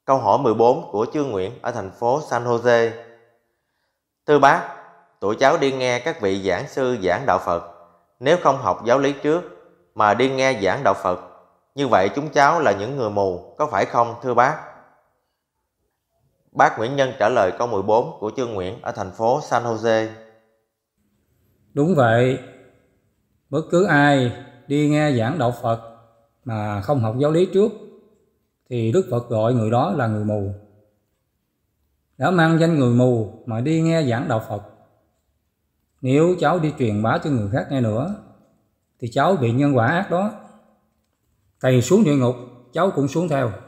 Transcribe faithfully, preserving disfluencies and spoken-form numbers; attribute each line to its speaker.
Speaker 1: Câu hỏi mười bốn của Trương Nguyễn ở thành phố San Jose. Thưa bác, tụi cháu đi nghe các vị giảng sư giảng đạo Phật. Nếu không học giáo lý trước mà đi nghe giảng đạo Phật, như vậy chúng cháu là những người mù, có phải không thưa bác? Bác Nguyễn Nhân trả lời câu mười bốn của Trương Nguyễn ở thành phố San Jose.
Speaker 2: Đúng vậy, bất cứ ai đi nghe giảng đạo Phật mà không học giáo lý trước thì Đức Phật gọi người đó là người mù. Đã mang danh người mù mà đi nghe giảng đạo Phật, nếu cháu đi truyền bá cho người khác nghe nữa thì cháu bị nhân quả ác đó. Thầy xuống địa ngục, cháu cũng xuống theo.